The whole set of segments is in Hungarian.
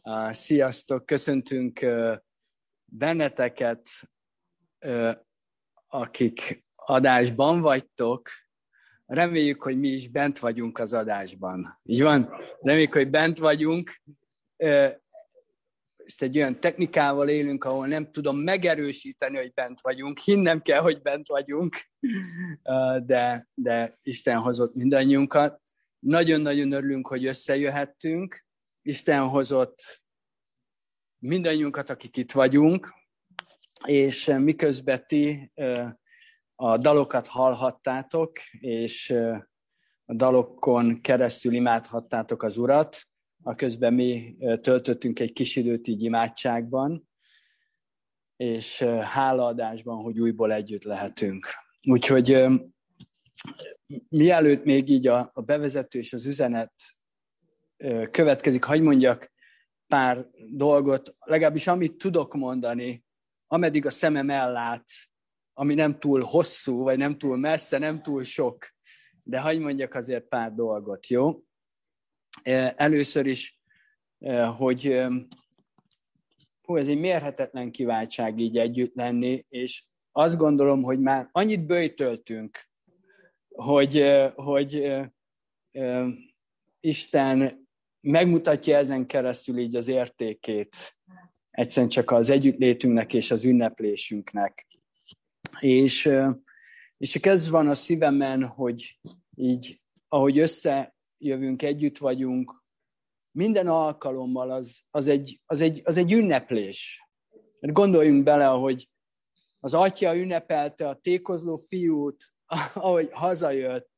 Sziasztok! Köszöntünk benneteket, akik adásban vagytok. Reméljük, hogy mi is bent vagyunk az adásban. Így van? Reméljük, hogy bent vagyunk. Most egy olyan technikával élünk, ahol nem tudom megerősíteni, hogy bent vagyunk. Hinnem kell, hogy bent vagyunk, de Isten hozott mindannyiunkat. Nagyon-nagyon örülünk, hogy összejöhettünk. Isten hozott mindannyiunkat, akik itt vagyunk, és miközben ti a dalokat hallhattátok, és a dalokon keresztül imádhattátok az Urat, aközben mi töltöttünk egy kis időt így imádságban, és hálaadásban, hogy újból együtt lehetünk. Úgyhogy mielőtt még így a bevezető és az üzenet következik, hadd mondjak pár dolgot, legalábbis amit tudok mondani, ameddig a szemem ellát, ami nem túl hosszú, vagy nem túl messze, nem túl sok, de hadd mondjak azért pár dolgot, jó? Először is, hogy ez egy mérhetetlen kiváltság így együtt lenni, és azt gondolom, hogy már annyit böjtöltünk, hogy Isten megmutatja ezen keresztül így az értékét, egyszerűen csak az együttlétünknek és az ünneplésünknek. És csak ez van a szívemen, hogy így, ahogy összejövünk, együtt vagyunk, minden alkalommal az egy ünneplés. Mert gondoljunk bele, hogy az atya ünnepelte a tékozló fiút, ahogy hazajött.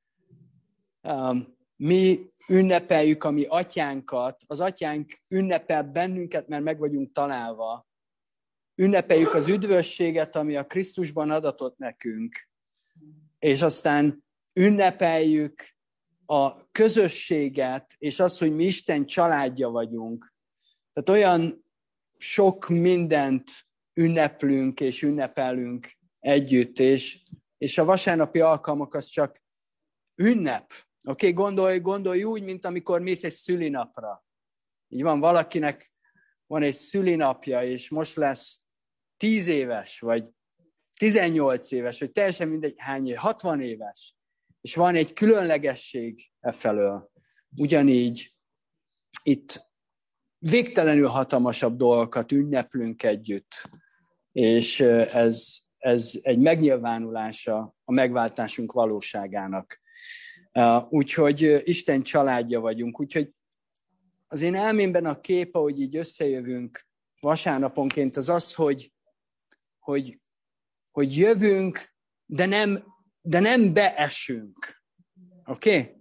Mi ünnepeljük a mi atyánkat, az atyánk ünnepel bennünket, mert meg vagyunk találva. Ünnepeljük az üdvösséget, ami a Krisztusban adatott nekünk. És aztán ünnepeljük a közösséget, és az, hogy mi Isten családja vagyunk. Tehát olyan sok mindent ünneplünk és ünnepelünk együtt, és a vasárnapi alkalmak az csak ünnep. Oké, gondolj úgy, mint amikor mész egy szülinapra. Így van, valakinek van egy szülinapja, és most lesz 10 éves, vagy 18 éves, vagy teljesen mindegy hány év, 60 éves, és van egy különlegesség efelől. Ugyanígy itt végtelenül hatalmasabb dolgokat ünneplünk együtt, és ez egy megnyilvánulása a megváltásunk valóságának. Úgyhogy Isten családja vagyunk. Úgyhogy az én elmémben a kép, ahogy így összejövünk vasárnaponként, az, hogy jövünk, de nem beesünk. Oké?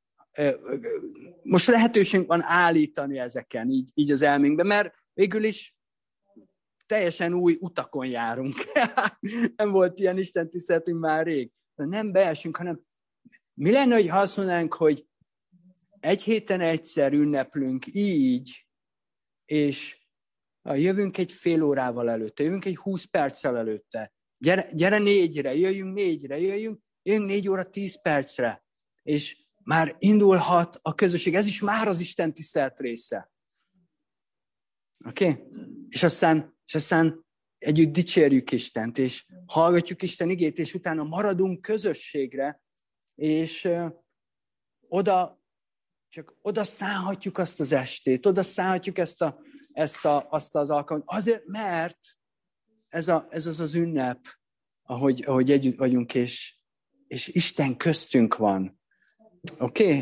Most lehetőségünk van állítani ezeken, így az elménkben, mert végül is teljesen új utakon járunk. Nem volt ilyen istentiszteletünk már rég. De nem beesünk, hanem mi lenne, ha azt mondanánk, hogy egy héten egyszer ünneplünk így, és jövünk egy fél órával előtte, jövünk egy 20 perccel előtte. Gyere 4-re, jöjjünk 4-re, jöjjünk 4 óra 10 percre, és már indulhat a közösség. Ez is már az Isten tisztelt része. Oké? És aztán együtt dicsérjük Istent, és hallgatjuk Isten igét, és utána maradunk közösségre, és oda szállhatjuk azt az estét, oda szállhatjuk azt az alkalmat. Azért, mert ez az ünnep, ahogy együtt vagyunk, és Isten köztünk van. Oké?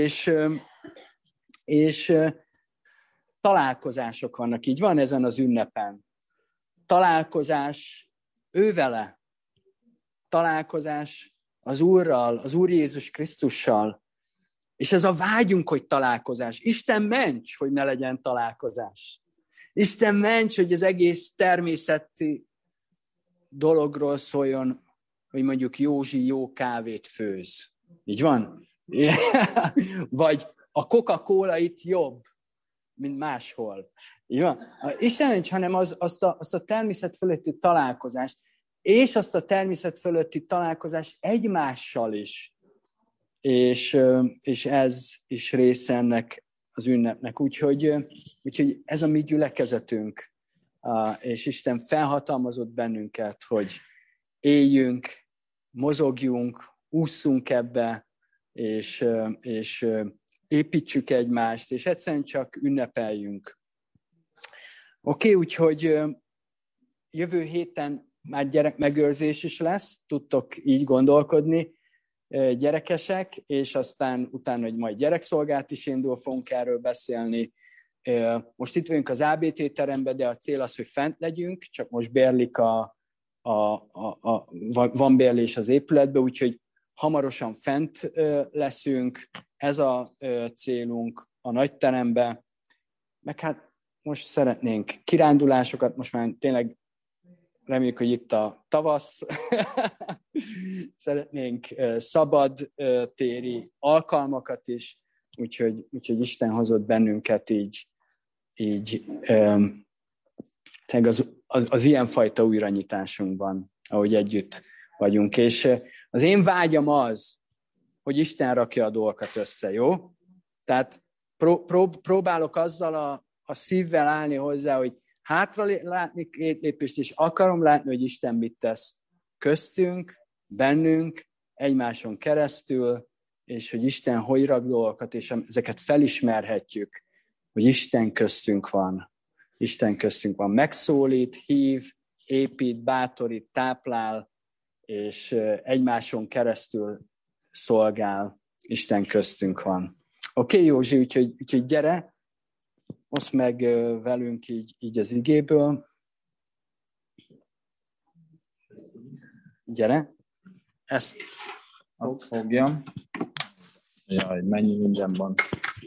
És találkozások vannak, így van ezen az ünnepen. Találkozás ővele. Találkozás az Úrral, az Úr Jézus Krisztussal. És ez a vágyunk, hogy találkozás. Isten ments, hogy ne legyen találkozás. Isten ments, hogy az egész természeti dologról szóljon, hogy mondjuk Józsi jó kávét főz. Így van? Vagy a Coca-Cola itt jobb, mint máshol. Így van? Isten nincs, hanem azt a természet fölötti találkozást, és azt a természet fölötti találkozást egymással is. És ez is része ennek az ünnepnek. Úgyhogy ez a mi gyülekezetünk, és Isten felhatalmazott bennünket, hogy éljünk, mozogjunk, ússzunk ebbe, és építsük egymást, és egyszerűen csak ünnepeljünk. Oké, úgyhogy jövő héten már gyerekmegőrzés is lesz, tudtok így gondolkodni, gyerekesek, és aztán utána, hogy majd gyerekszolgált is indul, fogunk erről beszélni. Most itt vagyunk az ABT teremben, de a cél az, hogy fent legyünk, csak most bérlik van bérlés az épületbe, úgyhogy hamarosan fent leszünk, ez a célunk a nagy teremben, meg hát most szeretnénk kirándulásokat, most már tényleg reméljük, hogy itt a tavasz, szeretnénk szabad téri alkalmakat is, úgyhogy Isten hozott bennünket így az ilyenfajta újranyitásunkban, ahogy együtt vagyunk. És az én vágyam az, hogy Isten rakja a dolgokat össze, jó? Tehát próbálok azzal a szívvel állni hozzá, hogy hátra látni 2 lépést, és akarom látni, hogy Isten mit tesz köztünk, bennünk, egymáson keresztül, és hogy Isten hogy rak dolgokat, és ezeket felismerhetjük, hogy Isten köztünk van. Isten köztünk van. Megszólít, hív, épít, bátorít, táplál, és egymáson keresztül szolgál. Isten köztünk van. Oké, Józsi, úgyhogy gyere, oszd meg velünk így az igéből. Gyere. Ezt fogjam. Jaj, mennyi minden van.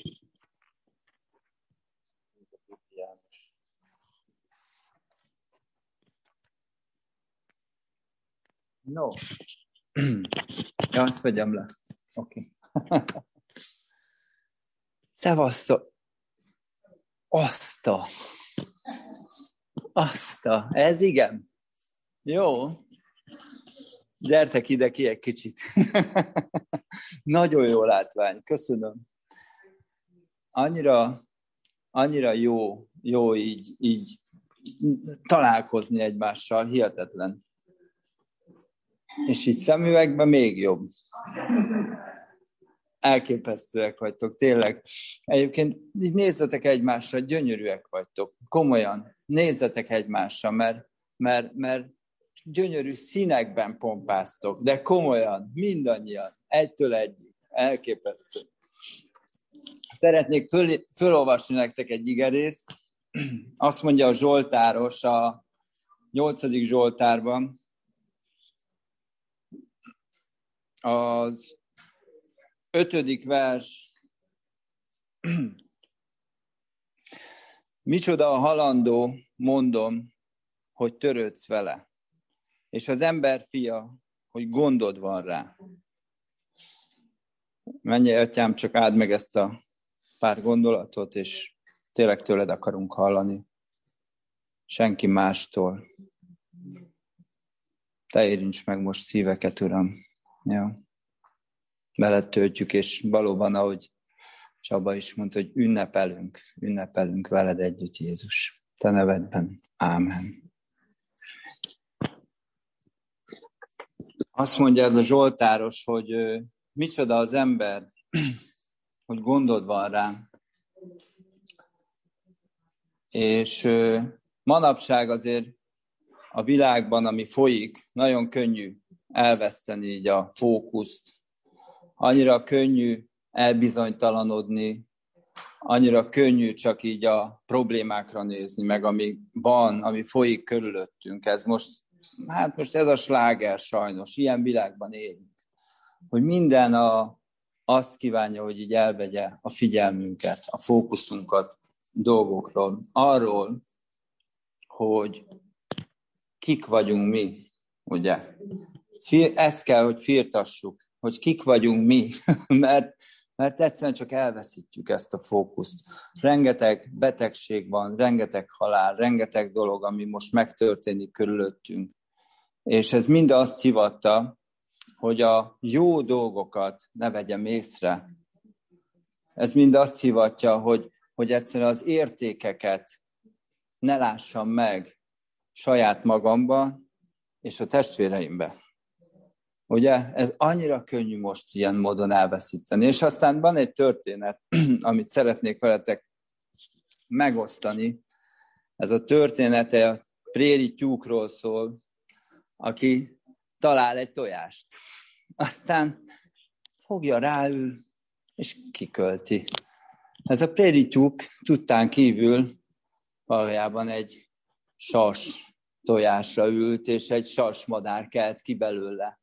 No. Ja, azt vegyem le. Oké. Szevasztok. Azta. Ez igen. Jó. Gyertek ide ki egy kicsit. Nagyon jó látvány. Köszönöm. Annyira jó így találkozni egymással. Hihetetlen. És így szemüvegben még jobb. Elképesztőek vagytok, tényleg. Egyébként így nézzetek egymásra, gyönyörűek vagytok. Komolyan, nézzetek egymásra, mert gyönyörű színekben pompáztok, de komolyan, mindannyian, egytől egyig. Elképesztő. Szeretnék fölolvasni nektek egy igerészt. Azt mondja a Zsoltáros a 8. Zsoltárban, az 5. vers. Micsoda a halandó, mondom, hogy törődsz vele, és az ember fia, hogy gondod van rá. Menj, atyám, csak áld meg ezt a pár gondolatot, és tényleg tőled akarunk hallani. Senki mástól. Te érints meg most szíveket, Uram. Ja. Veled töltjük, és valóban, ahogy Csaba is mondta, hogy ünnepelünk veled együtt, Jézus. Te nevedben. Ámen. Azt mondja ez a Zsoltáros, hogy micsoda az ember, hogy gondod van rám. És manapság azért a világban, ami folyik, nagyon könnyű elveszteni így a fókuszt. Annyira könnyű elbizonytalanodni, annyira könnyű csak így a problémákra nézni, meg ami van, ami folyik körülöttünk. Ez most ez a sláger sajnos, ilyen világban élünk. Hogy minden azt kívánja, hogy így elvegye a figyelmünket, a fókuszunkat dolgokról. Arról, hogy kik vagyunk mi, ugye? Ezt kell, hogy firtassuk, hogy kik vagyunk mi, mert egyszerűen csak elveszítjük ezt a fókuszt. Rengeteg betegség van, rengeteg halál, rengeteg dolog, ami most megtörténik körülöttünk. És ez mind azt hivatta, hogy a jó dolgokat ne vegyem észre, Ez mind azt hivatja, hogy egyszerűen az értékeket ne lássam meg saját magamban és a testvéreimben. Ugye, ez annyira könnyű most ilyen módon elveszíteni. És aztán van egy történet, amit szeretnék veletek megosztani. Ez a története a préri tyúkról szól, aki talál egy tojást. Aztán fogja, ráül, és kikölti. Ez a préri tyúk tudtán kívül valójában egy sas tojásra ült, és egy sasmadár kelt ki belőle.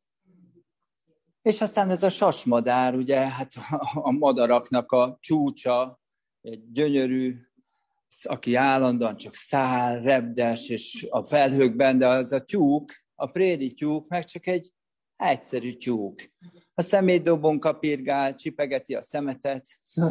És aztán ez a sasmadár, ugye, hát a madaraknak a csúcsa, egy gyönyörű, aki állandóan csak száll, repdes, és a felhőkben, de az a tyúk, a préri tyúk, meg csak egy egyszerű tyúk. A szemétdobon kapirgál, csipegeti a szemetet,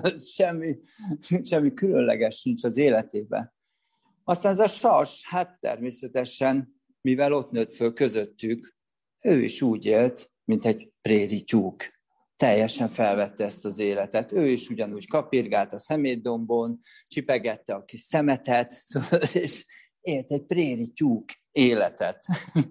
semmi különleges nincs az életében. Aztán ez a sas, hát természetesen, mivel ott nőtt föl közöttük, ő is úgy élt, mint egy préri tyúk. Teljesen felvette ezt az életet. Ő is ugyanúgy kapirgált a szemétdombon, csipegette a kis szemetet, és élt egy préri tyúk életet.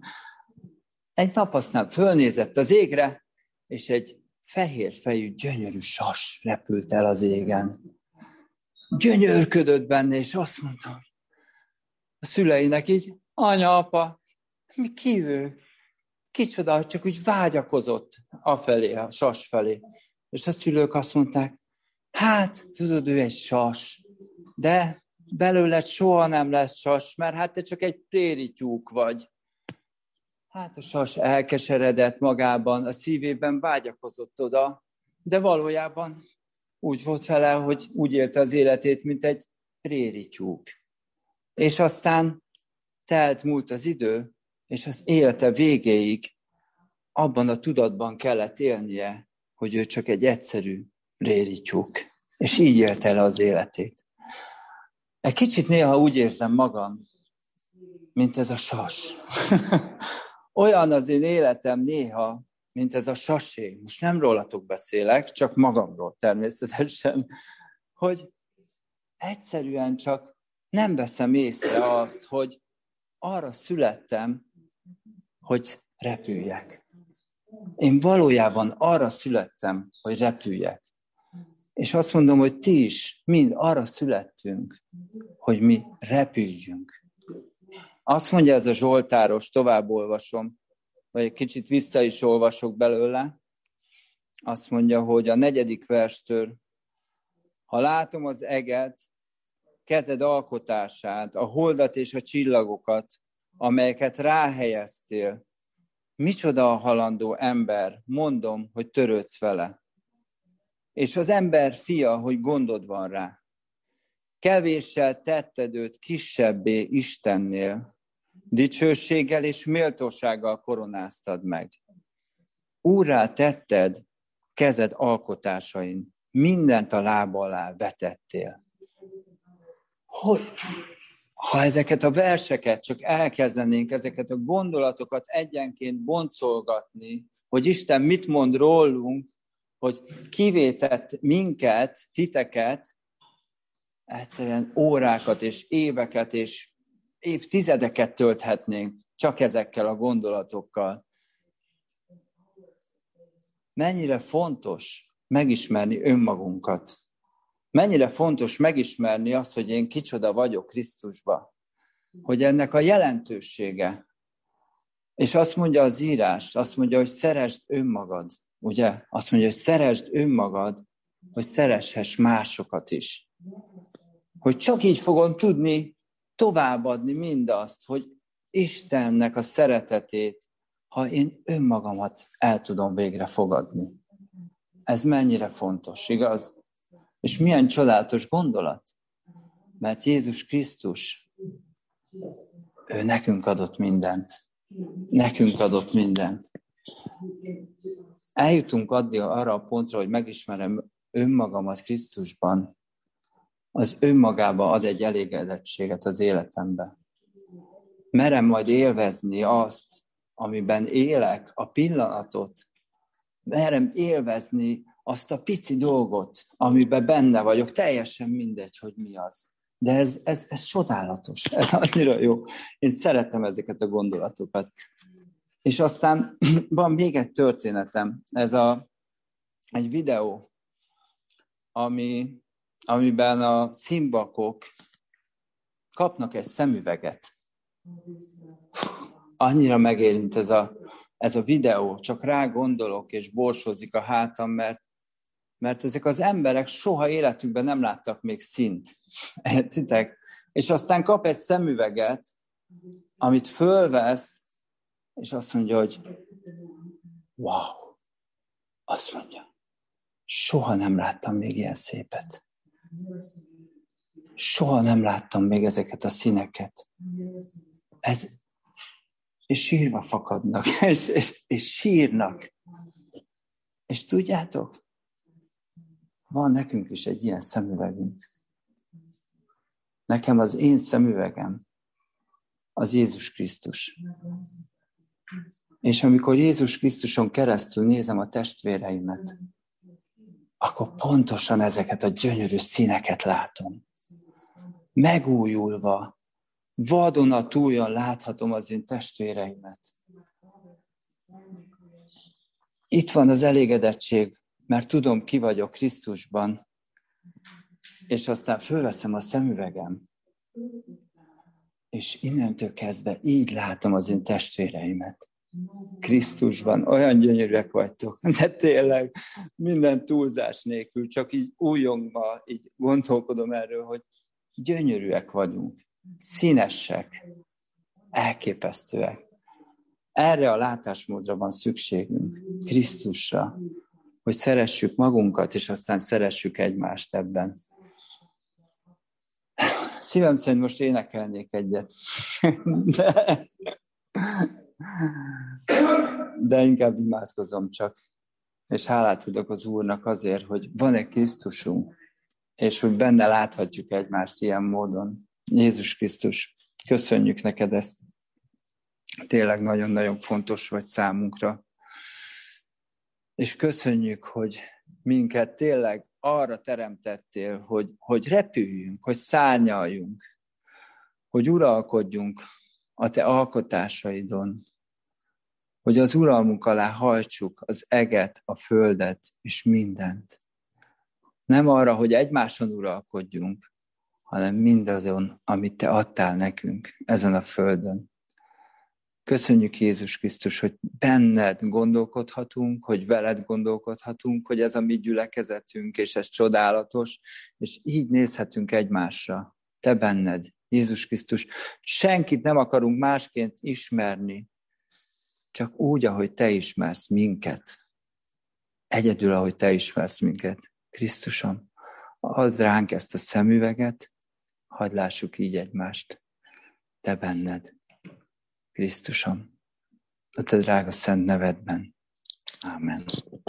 Egy nap aztán fölnézett az égre, és egy fehér fejű, gyönyörű sas repült el az égen. Gyönyörködött benne, és azt mondta a szüleinek így, anya, apa, ki ő? Kicsoda, csak úgy vágyakozott afelé, a sas felé. És a szülők azt mondták, hát, tudod, ő egy sas, de belőled soha nem lesz sas, mert hát te csak egy préri tyúk vagy. Hát a sas elkeseredett magában, a szívében vágyakozott oda, de valójában úgy volt vele, hogy úgy élte az életét, mint egy préri tyúk. És aztán múlt az idő, és az élete végéig abban a tudatban kellett élnie, hogy ő csak egy egyszerű préri tyúk. És így élte el az életét. Egy kicsit néha úgy érzem magam, mint ez a sas. Olyan az én életem néha, mint ez a sasé. Most nem rólatok beszélek, csak magamról természetesen, hogy egyszerűen csak nem veszem észre azt, hogy arra születtem, hogy repüljek. Én valójában arra születtem, hogy repüljek. És azt mondom, hogy ti is mind arra születtünk, hogy mi repüljünk. Azt mondja ez a zsoltáros, tovább olvasom, vagy egy kicsit vissza is olvasok belőle. Azt mondja, hogy a 4. verstől, ha látom az eget, kezed alkotását, a holdat és a csillagokat, amelyeket ráhelyeztél, micsoda a halandó ember, mondom, hogy törődsz vele. És az ember fia, hogy gondod van rá. Kevéssel tetted őt kisebbé Istennél, dicsőséggel és méltósággal koronáztad meg. Úrrá tetted kezed alkotásain, mindent a lába alá vetettél. Hogy, ha ezeket a verseket csak elkezdenénk, ezeket a gondolatokat egyenként boncolgatni, hogy Isten mit mond rólunk, hogy kivétett minket, titeket, egyszerűen órákat és éveket és évtizedeket tölthetnénk csak ezekkel a gondolatokkal. Mennyire fontos megismerni önmagunkat. Mennyire fontos megismerni azt, hogy én kicsoda vagyok Krisztusba. Hogy ennek a jelentősége. És azt mondja az írás, azt mondja, hogy szeresd önmagad. Ugye? Azt mondja, hogy szeresd önmagad, hogy szereshess másokat is. Hogy csak így fogom tudni továbbadni mindazt, hogy Istennek a szeretetét, ha én önmagamat el tudom végre fogadni. Ez mennyire fontos, igaz? És milyen csodálatos gondolat. Mert Jézus Krisztus, ő nekünk adott mindent. Nekünk adott mindent. Eljutunk addig arra a pontra, hogy megismerem önmagamat Krisztusban, az önmagába ad egy elégedettséget az életembe. Merem majd élvezni azt, amiben élek, a pillanatot. Merem élvezni azt a pici dolgot, amiben benne vagyok, teljesen mindegy, hogy mi az. De ez csodálatos, ez annyira jó. Én szeretem ezeket a gondolatokat. És aztán van még egy történetem, egy videó, amiben a szimbakok kapnak egy szemüveget. Annyira megérint ez a videó, csak rá gondolok, és borsozik a hátam, mert ezek az emberek soha életükben nem láttak még színt. Értitek? És aztán kap egy szemüveget, amit fölvesz, és azt mondja, hogy wow, azt mondja, soha nem láttam még ilyen szépet. Soha nem láttam még ezeket a színeket. És sírva fakadnak, és sírnak. És tudjátok, van nekünk is egy ilyen szemüvegünk. Nekem az én szemüvegem az Jézus Krisztus. És amikor Jézus Krisztuson keresztül nézem a testvéreimet, akkor pontosan ezeket a gyönyörű színeket látom. Megújulva, vadonatújan láthatom az én testvéreimet. Itt van az elégedettség, mert tudom, ki vagyok Krisztusban, és aztán fölveszem a szemüvegem, és innentől kezdve így látom az én testvéreimet. Krisztusban, olyan gyönyörűek vagytok, de tényleg minden túlzás nélkül, csak így újongva, így gondolkodom erről, hogy gyönyörűek vagyunk, színesek, elképesztőek. Erre a látásmódra van szükségünk, Krisztusra, hogy szeressük magunkat, és aztán szeressük egymást ebben. Szívem szerint most énekelnék egyet. De inkább imádkozom csak. És hálát tudok az Úrnak azért, hogy van egy Krisztusunk, és hogy benne láthatjuk egymást ilyen módon. Jézus Krisztus, köszönjük neked ezt. Tényleg nagyon-nagyon fontos vagy számunkra. És köszönjük, hogy minket tényleg arra teremtettél, hogy repüljünk, hogy szárnyaljunk, hogy uralkodjunk a te alkotásaidon, hogy az uralmunk alá hajtsuk az eget, a földet és mindent. Nem arra, hogy egymáson uralkodjunk, hanem mindazon, amit te adtál nekünk ezen a földön. Köszönjük, Jézus Krisztus, hogy benned gondolkodhatunk, hogy veled gondolkodhatunk, hogy ez a mi gyülekezetünk, és ez csodálatos, és így nézhetünk egymásra. Te benned, Jézus Krisztus. Senkit nem akarunk másként ismerni, csak úgy, ahogy te ismersz minket. Egyedül, ahogy te ismersz minket. Krisztusom, add ránk ezt a szemüveget, hadd lássuk így egymást. Te benned. Krisztusom, a te drága szent nevedben. Ámen.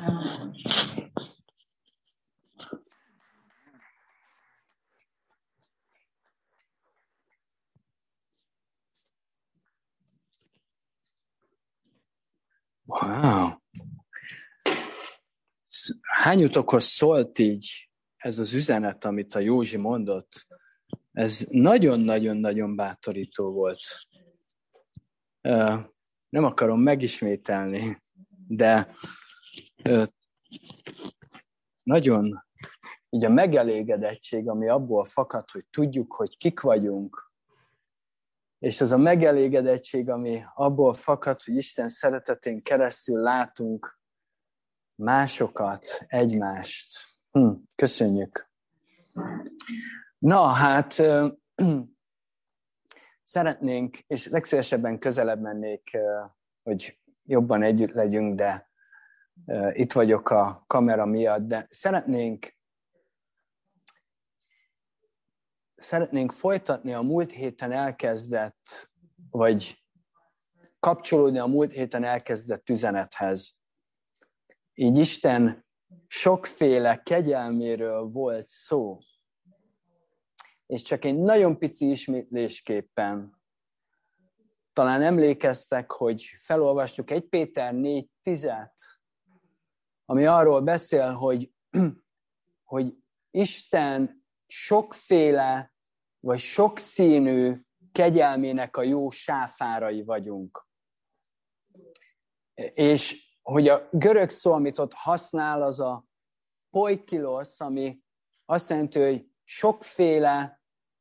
Wow! Hányatokhoz szólt így ez az üzenet, amit a Józsi mondott? Ez nagyon-nagyon-nagyon bátorító volt. Nem akarom megismételni, de nagyon így a megelégedettség, ami abból fakad, hogy tudjuk, hogy kik vagyunk, és az a megelégedettség, ami abból fakad, hogy Isten szeretetén keresztül látunk másokat, egymást. Köszönjük. Na, hát szeretnénk, és legszívesebben közelebb mennék, hogy jobban együtt legyünk, de itt vagyok a kamera miatt, de szeretnénk folytatni a múlt héten elkezdett, vagy kapcsolódni a múlt héten elkezdett üzenethez. Így Isten sokféle kegyelméről volt szó. És csak egy nagyon pici ismétlésképpen talán emlékeztek, hogy felolvastuk 1 Péter 4:10, ami arról beszél, hogy Isten sokféle vagy sokszínű kegyelmének a jó sáfárai vagyunk. És hogy a görög szó, amit ott használ, az a poikilos, ami azt jelenti, hogy sokféle,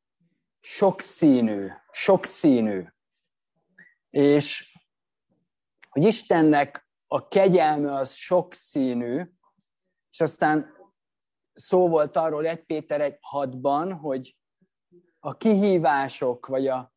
sokszínű. És hogy Istennek a kegyelme az sokszínű, és aztán szó volt arról 1 Péter 1:6-ban, hogy a kihívások, vagy a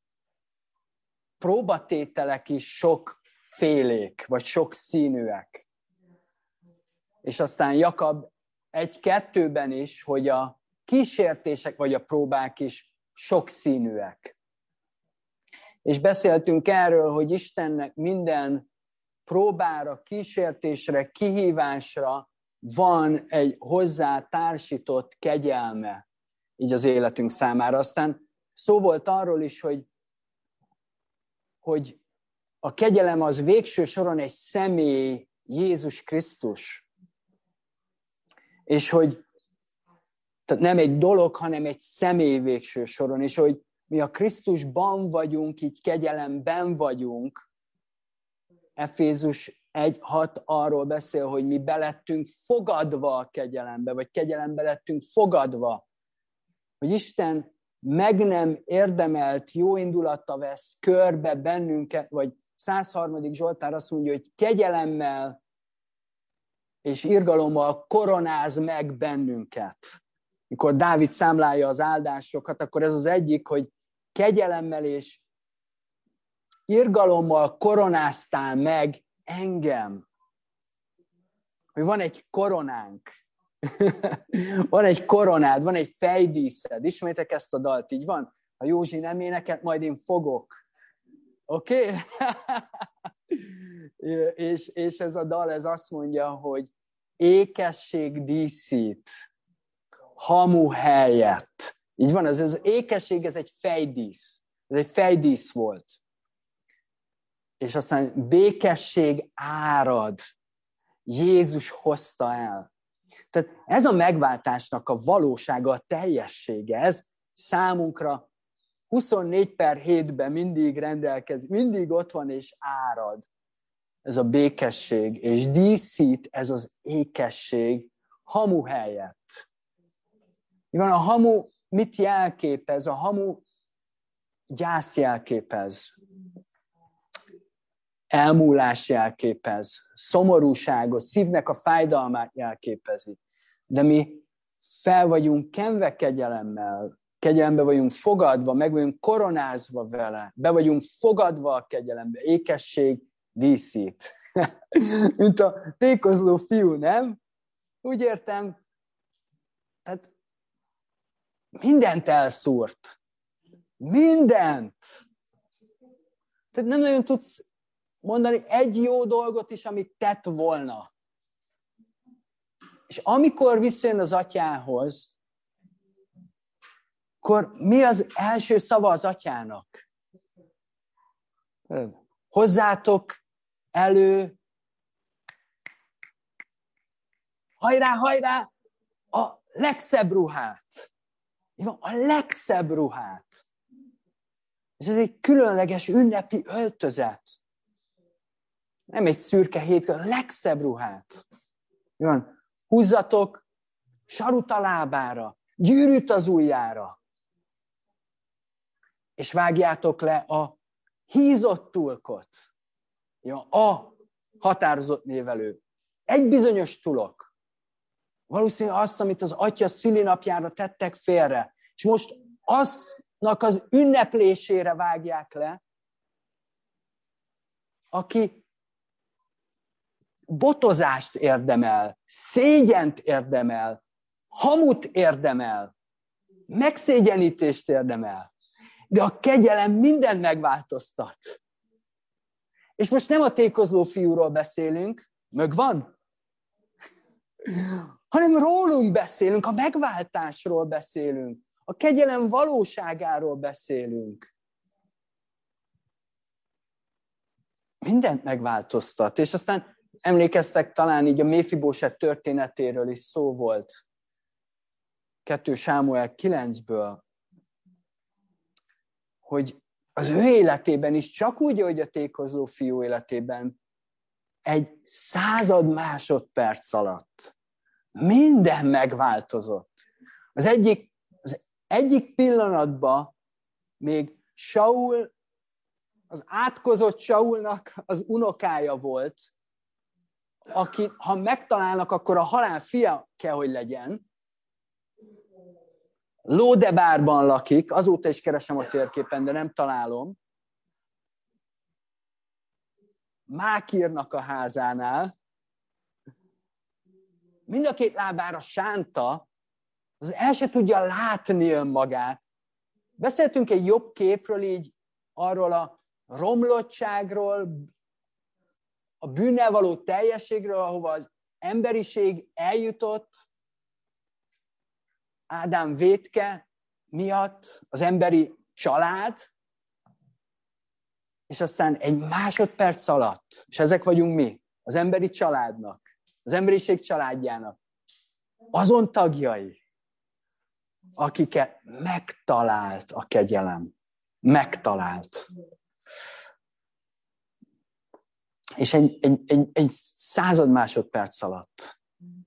próbatételek is sokfélék, vagy sokszínűek. És aztán Jakab 1:2-ben is, hogy a kísértések, vagy a próbák is sokszínűek. És beszéltünk erről, hogy Istennek minden próbára, kísértésre, kihívásra van egy hozzá társított kegyelme így az életünk számára. Aztán szó volt arról is, hogy a kegyelem az végső soron egy személy, Jézus Krisztus. És hogy tehát nem egy dolog, hanem egy személy végső soron. És hogy mi a Krisztusban vagyunk, így kegyelemben vagyunk. Efézus 1:6 arról beszél, hogy mi belettünk fogadva a kegyelembe, vagy kegyelembe lettünk fogadva. Hogy Isten meg nem érdemelt jó indulata vesz körbe bennünket, vagy 103. Zsoltár azt mondja, hogy kegyelemmel és irgalommal koronáz meg bennünket. Mikor Dávid számlálja az áldásokat, akkor ez az egyik, hogy kegyelemmel és irgalommal koronáztál meg engem. Hogy van egy koronánk. Van egy koronád, van egy fejdíszed. Ismertek ezt a dalt? Így van? Ha Józsi nem énekelt, majd én fogok. Oké? És ez a dal, ez azt mondja, hogy ékesség díszít hamu helyett. Így van, ez az ékesség, ez egy fejdísz. Ez egy fejdísz volt. És aztán békesség árad. Jézus hozta el. Tehát ez a megváltásnak a valósága, a teljessége. Ez számunkra 24/7-ben mindig rendelkezik, mindig ott van és árad. Ez a békesség, és díszít ez az ékesség hamu helyett. Van a hamu mit jelképez? A hamu gyászt jelképez. Elmúlás jelképez. Szomorúságot, szívnek a fájdalmát jelképezi. De mi fel vagyunk kenve kegyelemmel, kegyelembe vagyunk fogadva, meg vagyunk koronázva vele, be vagyunk fogadva a kegyelembe, ékesség díszít. Mint a tékozló fiú, nem? Úgy értem, tehát mindent elszúrt. Mindent. Tehát nem nagyon tudsz mondani egy jó dolgot is, amit tett volna. És amikor visszajön az atyához, akkor mi az első szava az atyának? Hozzátok elő, hajrá, a legszebb ruhát. A legszebb ruhát. És ez egy különleges ünnepi öltözet. Nem egy szürke hétkör, a legszebb ruhát. Húzzatok sarut a lábára, gyűrűt az ujjára, és vágjátok le a hízott tulkot. A határozott névelő. Egy bizonyos tulok. Valószínűleg azt, amit az atya szülinapjára tettek félre, és most aznak az ünneplésére vágják le, aki botozást érdemel, szégyent érdemel, hamut érdemel, megszégyenítést érdemel. De a kegyelem mindent megváltoztat. És most nem a tékozló fiúról beszélünk, megvan? Hanem rólunk beszélünk, a megváltásról beszélünk, a kegyelem valóságáról beszélünk. Mindent megváltoztat. És aztán emlékeztek, talán így a Méfibóset történetéről is szó volt. 2 Sámuel 9-ből, hogy az ő életében is, csak úgy, ahogy a tékozló fiú életében, egy 100 másodperc alatt minden megváltozott. Az egyik pillanatban még Saul, az átkozott Saulnak az unokája volt, aki, ha megtalálnak, akkor a halál fia kell, hogy legyen. Lódebárban lakik, azóta is keresem a térképen, de nem találom. Mákírnak a házánál. Mind a 2 lábára sánta, az el se tudja látni önmagát. Beszéltünk egy jobb képről, így arról a romlottságról, a bűnnel való teljességről, ahova az emberiség eljutott Ádám vétke miatt, az emberi család, és aztán egy másodperc alatt, és ezek vagyunk mi, az emberi családnak, az emberiség családjának, azon tagjai, akiket megtalált a kegyelem. Megtalált. És egy 100 másodperc alatt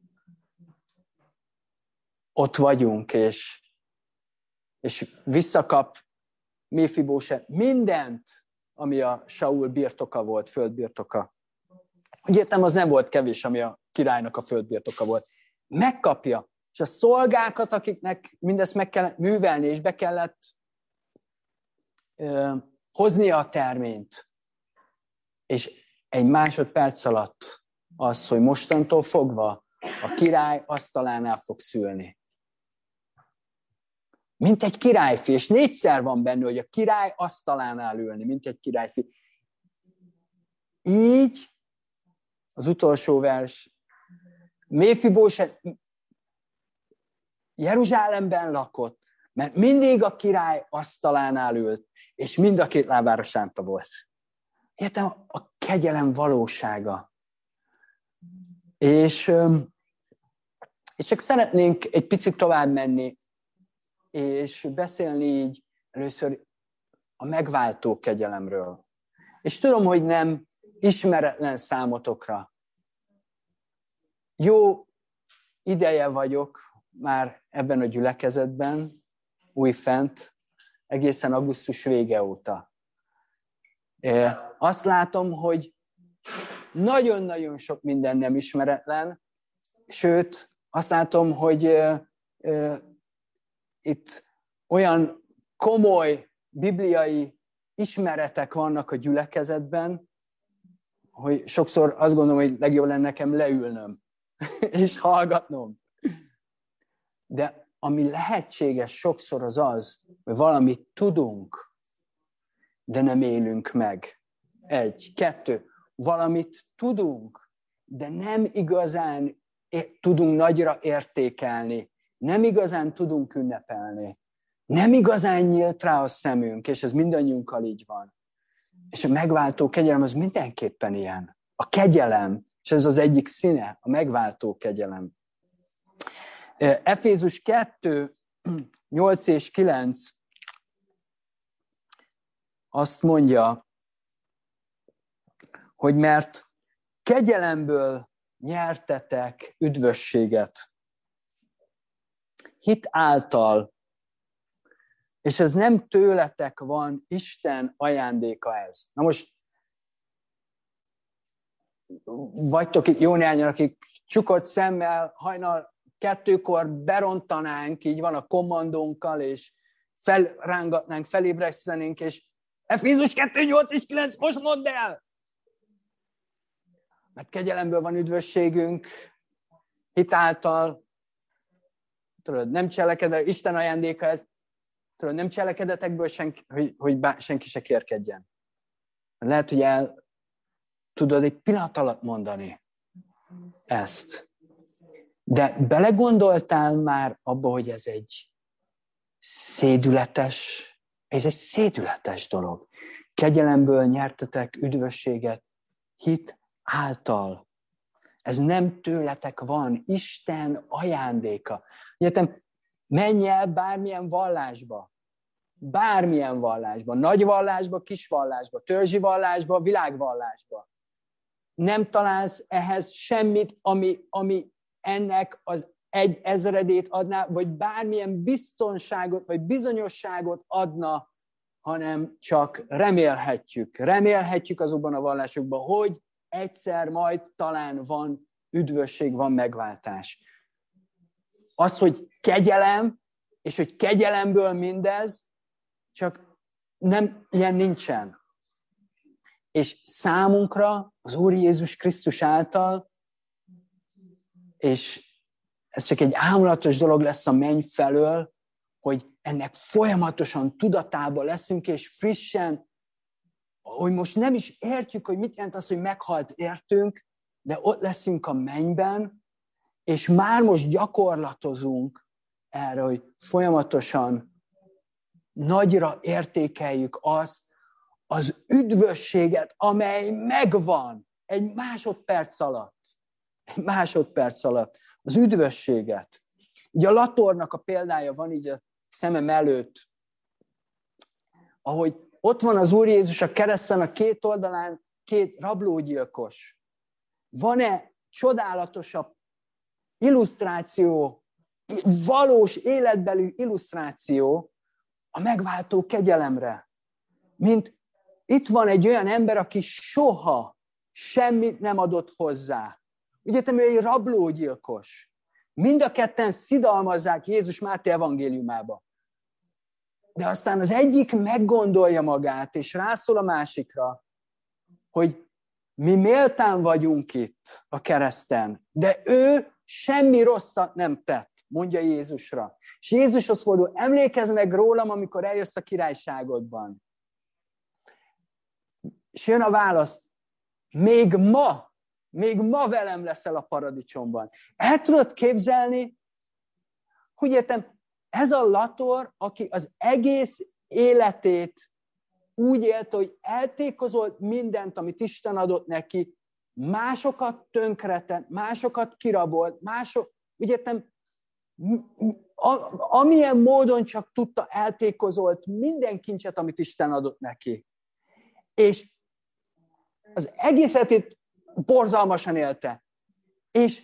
ott vagyunk, és visszakap Méfibóset mindent, ami a Saul birtoka volt, földbirtoka. Úgy értem, az nem volt kevés, ami a királynak a földbirtoka volt. Megkapja, és a szolgákat, akiknek mindezt meg kellett művelni, és be kellett hoznia a terményt. És egy másodperc alatt az, hogy mostantól fogva a király asztalánál fog szülni. Mint egy királyfi, és 4-szer van benne, hogy a király asztalánál ülni, mint egy királyfi. Így, az utolsó vers, Méfibóset Jeruzsálemben lakott, mert mindig a király asztalánál ült, és mind a 2 lábára sánta volt. Értem, a kegyelem valósága. És csak szeretnénk egy picit tovább menni, és beszélni így először a megváltó kegyelemről. És tudom, hogy nem ismeretlen számotokra. Jó ideje vagyok már ebben a gyülekezetben, újfent, egészen augusztus vége óta. Azt látom, hogy nagyon-nagyon sok minden nem ismeretlen, sőt, azt látom, hogy itt olyan komoly bibliai ismeretek vannak a gyülekezetben, hogy sokszor azt gondolom, hogy legjobb lenne nekem leülnöm és hallgatnom. De ami lehetséges sokszor az, hogy valamit tudunk, de nem élünk meg. 1, 2, valamit tudunk, de nem igazán tudunk nagyra értékelni, nem igazán tudunk ünnepelni, nem igazán nyílt rá a szemünk, és ez mindannyiunkkal így van. És a megváltó kegyelem az mindenképpen ilyen. A kegyelem, és ez az egyik színe, a megváltó kegyelem. Efézus 2, 8 és 9 azt mondja, hogy mert kegyelemből nyertetek üdvösséget. Hit által, és ez nem tőletek van, Isten ajándéka ez. Na most vagytok itt jó néhányan, akik csukott szemmel hajnal 2-kor berontanánk, így van a kommandónkkal, és felrángatnánk, felébresztenénk, és Efézus 2, 8 és 9, most mondd el! Mert kegyelemből van üdvösségünk, hitáltal, tudod, nem cselekedett, Isten ajándéka ez, tudod, nem cselekedetekből senki se kérkedjen. Lehet, hogy el tudod egy pillanat alatt mondani ezt. De belegondoltál már abba, hogy ez egy szédületes dolog. Kegyelemből nyertetek üdvösséget hit által. Ez nem tőletek van, Isten ajándéka. Egyetem, menj el bármilyen vallásba. Bármilyen vallásba. Nagy vallásba, kis vallásba, törzsi vallásba, világvallásba. Nem találsz ehhez semmit, ami ennek az 1/1000 adná, vagy bármilyen biztonságot, vagy bizonyosságot adna, hanem csak remélhetjük azokban a vallásokban, hogy egyszer majd talán van üdvösség, van megváltás. Az, hogy kegyelem, és hogy kegyelemből mindez, csak nem, ilyen nincsen. És számunkra az Úr Jézus Krisztus által, és ez csak egy ámulatos dolog lesz a menny felől, hogy ennek folyamatosan tudatában leszünk, és frissen, hogy most nem is értjük, hogy mit jelent az, hogy meghalt értünk, de ott leszünk a mennyben, és már most gyakorlatozunk erre, hogy folyamatosan nagyra értékeljük azt, az üdvösséget, amely megvan egy másodperc alatt. Egy másodperc alatt. Az üdvösséget. Ugye a latornak a példája van így a szemem előtt, ahogy ott van az Úr Jézus a kereszten, a két oldalán két rablógyilkos. Van-e csodálatosabb illusztráció, valós életbeli illusztráció a megváltó kegyelemre? Mint itt van egy olyan ember, aki soha semmit nem adott hozzá. Ugye te egy rablógyilkos. Mind a ketten szidalmazzák Jézus Máté evangéliumába. De aztán az egyik meggondolja magát, és rászól a másikra, hogy mi méltán vagyunk itt a kereszten, de ő semmi rosszat nem tett, mondja Jézusra. És Jézushoz fordul, emlékezz meg rólam, amikor eljössz a királyságodban. És jön a válasz, még ma velem leszel a paradicsomban. El tudod képzelni, hogy értem, ez a lator, aki az egész életét úgy élte, hogy eltékozolt mindent, amit Isten adott neki, másokat tönkretett, másokat kirabolt, úgy értem, amilyen módon csak tudta, eltékozolt minden kincset, amit Isten adott neki. És az egészet borzalmasan élte. És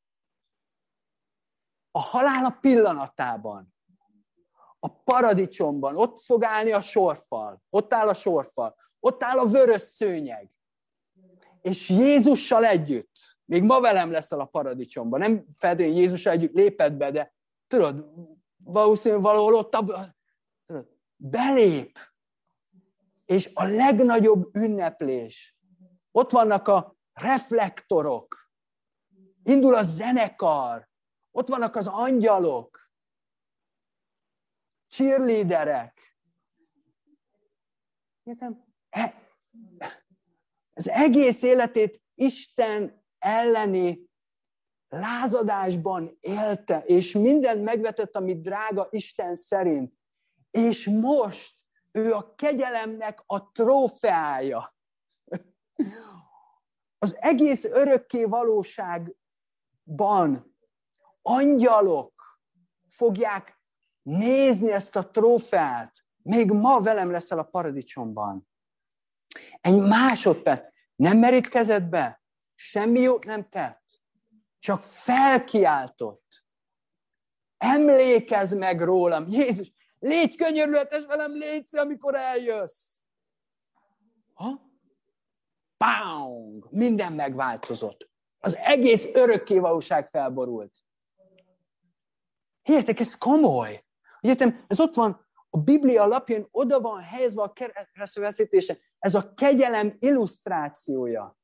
a halála pillanatában, a paradicsomban, ott fog állni a sorfal, ott áll a sorfal, ott áll a vörös szőnyeg. És Jézussal együtt, még ma velem leszel a paradicsomban, nem feltétlenül Jézussal együtt lépett be, de tudod, valószínűleg valahol ott belép. És a legnagyobb ünneplés. Ott vannak a reflektorok, indul a zenekar, ott vannak az angyalok, cheerleaderek. Az egész életét Isten elleni lázadásban élte, és mindent megvetett, ami drága Isten szerint. És most ő a kegyelemnek a trófeája. Az egész örökké valóságban angyalok fogják nézni ezt a trófeát. Még ma velem leszel a paradicsomban. Egy másodperc. Nem merítkezett be, semmi jót nem tett, csak felkiáltott. Emlékezz meg rólam, Jézus, légy könyörületes velem, légy, amikor eljössz. Pang! Minden megváltozott. Az egész örökkévalóság felborult. Hihetek, ez komoly. Ugye, ez ott van, a Biblia alapján oda van helyezve a keresztvezetése. Ez a kegyelem illusztrációja.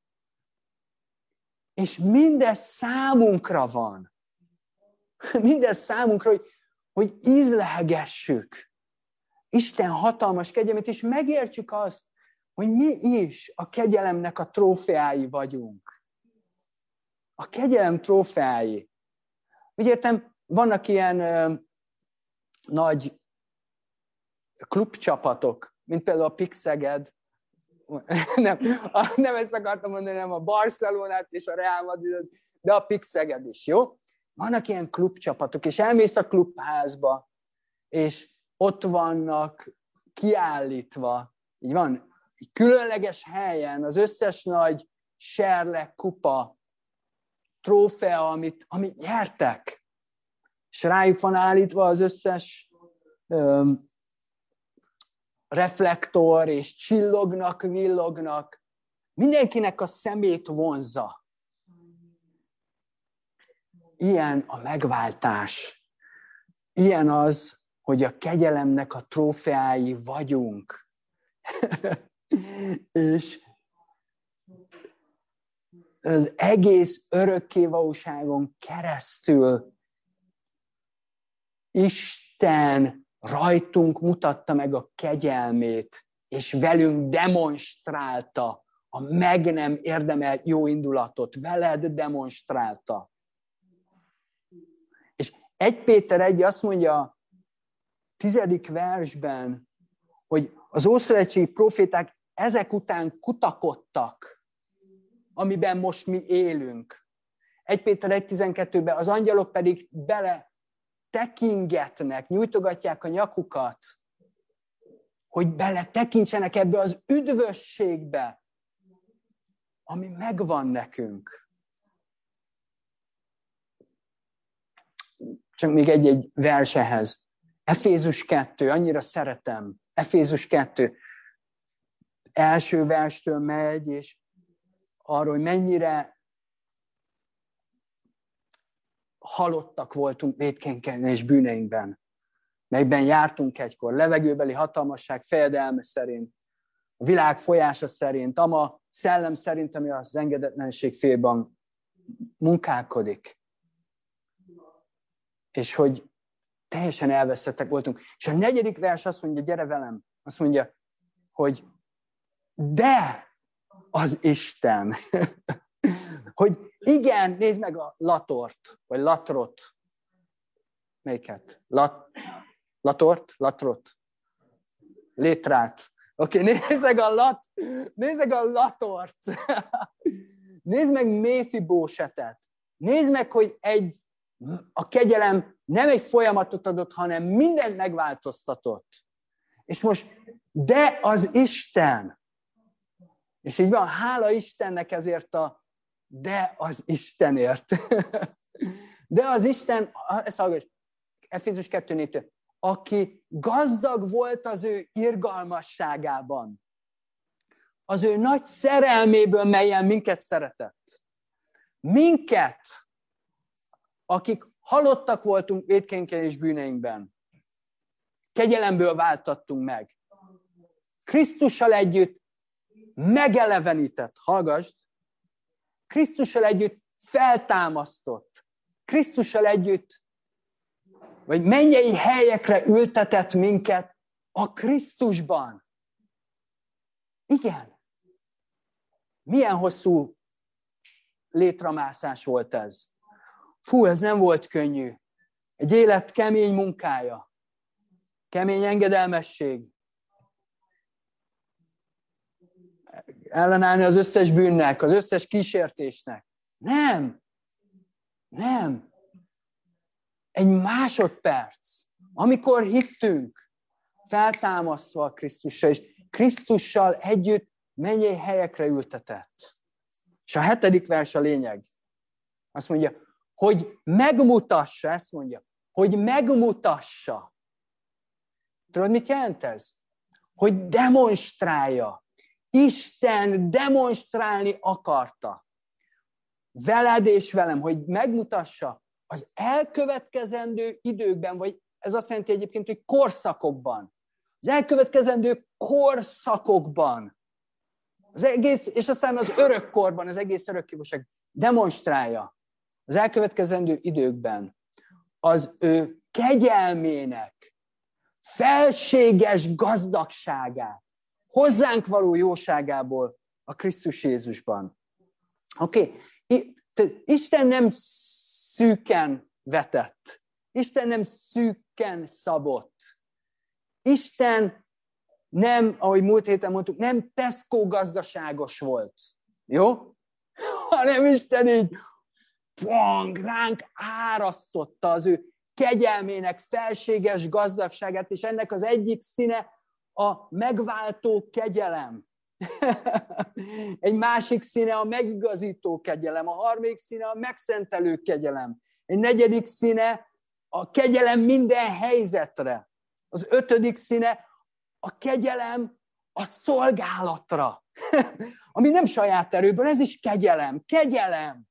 És mindez számunkra van. Mindez számunkra, hogy ízlelgessük Isten hatalmas kegyelmét, és megértsük azt, hogy mi is a kegyelemnek a trófeái vagyunk. A kegyelem trófeái. Úgy értem, vannak ilyen nagy klubcsapatok, mint például a PIK Szeged, nem ezt akartam mondani, hanem a Barcelonát és a Real Madridot de a PIK Szeged is, jó? Vannak ilyen klubcsapatok, és elmész a klubházba, és ott vannak kiállítva, így van, egy különleges helyen az összes nagy serleg, kupa, trófea, amit nyertek. És rájuk van állítva az összes reflektor, és csillognak, villognak. Mindenkinek a szemét vonzza. Ilyen a megváltás. Ilyen az, hogy a kegyelemnek a trófeái vagyunk. És az egész örökkévalóságon keresztül Isten rajtunk mutatta meg a kegyelmét, és velünk demonstrálta a meg nem érdemelt jó indulatot. Veled demonstrálta. És 1 Péter 1 azt mondja a 10. versben, hogy az ószövetségi proféták ezek után kutakodtak, amiben most mi élünk. 1 Péter 1.12-ben az angyalok pedig bele tekingetnek, nyújtogatják a nyakukat, hogy bele tekintsenek ebbe az üdvösségbe, ami megvan nekünk. Csak még egy vers ehhez. Efézus 2, annyira szeretem. Efézus 2. Első verstől megy, és arról, hogy mennyire halottak voltunk vétkénkben és bűneinkben, melyben jártunk egykor, levegőbeli hatalmasság fejedelme szerint, a világ folyása szerint, ama szellem szerint, ami az engedetlenség félben munkálkodik. És hogy teljesen elveszettek voltunk. És a 4. vers azt mondja, gyere velem, azt mondja, hogy de az Isten. Hogy igen, nézd meg a latort, vagy latrot. Melyiket? Latrot? Létrát. Oké, nézd meg a latort. Nézd meg Méfibósetet. Nézd meg, hogy a kegyelem nem egy folyamatot adott, hanem mindent megváltoztatott. És most, de az Isten. És így van, hála Istennek ezért de az Istenért. De az Isten, ezt hallgass, Efézus 2.4-től, aki gazdag volt az ő irgalmasságában, az ő nagy szerelméből, melyen minket szeretett. Minket, akik halottak voltunk vétkénkben és bűneinkben, kegyelemből váltattunk meg. Krisztussal együtt megelevenített, hallgass, Krisztussal együtt feltámasztott, Krisztussal együtt, vagy mennyei helyekre ültetett minket a Krisztusban. Igen. Milyen hosszú létramászás volt ez? Fú, ez nem volt könnyű. Egy élet kemény munkája. Kemény engedelmesség. Ellenállni az összes bűnnek, az összes kísértésnek. Nem. Egy másodperc, amikor hittünk, feltámasztva a Krisztussal, és Krisztussal együtt mennyei helyekre ültetett. És a 7. vers a lényeg. Azt mondja, hogy megmutassa, ezt mondja, hogy megmutassa. Tudod, mit jelent ez? Hogy demonstrálja. Isten demonstrálni akarta. Veled és velem, hogy megmutassa az elkövetkezendő időkben, vagy ez azt jelenti egyébként, hogy korszakokban. Az elkövetkezendő korszakokban. Az egész, és aztán az örökkorban, az egész örökkévalóság demonstrálja az elkövetkezendő időkben az ő kegyelmének felséges gazdagságát, hozzánk való jóságából a Krisztus Jézusban. Oké? Isten nem szűken vetett. Isten nem szűken szabott. Isten nem, ahogy múlt héten mondtuk, nem Tesco gazdaságos volt. Jó? Hanem Isten így ránk árasztotta az ő kegyelmének felséges gazdagságát, és ennek az egyik színe a megváltó kegyelem. Egy másik színe a megigazító kegyelem, a harmadik színe a megszentelő kegyelem, egy negyedik színe a kegyelem minden helyzetre, az ötödik színe a kegyelem a szolgálatra, ami nem saját erőből, ez is kegyelem, kegyelem.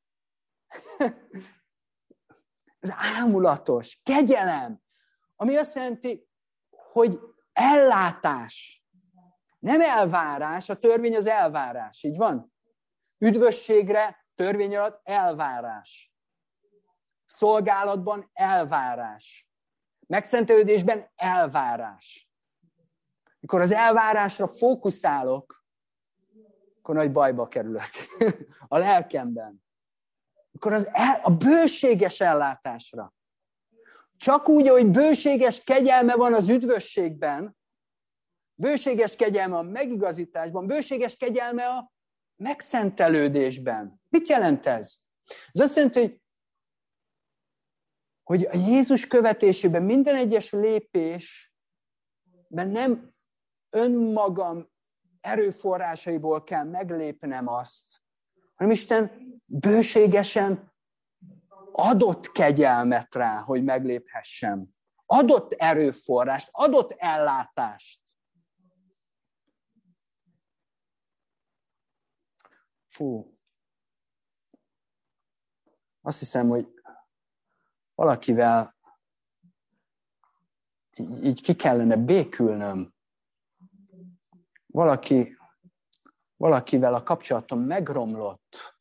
Ez ámulatos, kegyelem, ami azt jelenti, hogy ellátás. Nem elvárás, a törvény az elvárás, így van? Üdvösségre, törvény alatt elvárás. Szolgálatban elvárás. Megszentelődésben elvárás. Mikor az elvárásra fókuszálok, akkor nagy bajba kerülök a lelkemben. Mikor a bőséges ellátásra. Csak úgy, hogy bőséges kegyelme van az üdvösségben, bőséges kegyelme a megigazításban, bőséges kegyelme a megszentelődésben. Mit jelent ez? Ez azt jelenti, hogy a Jézus követésében minden egyes lépésben nem önmagam erőforrásaiból kell meglépnem azt, hanem Isten bőségesen adott kegyelmet rá, hogy megléphessem. Adott erőforrást, adott ellátást. Azt hiszem, hogy valakivel így ki kellene békülnöm. Valakivel a kapcsolatom megromlott.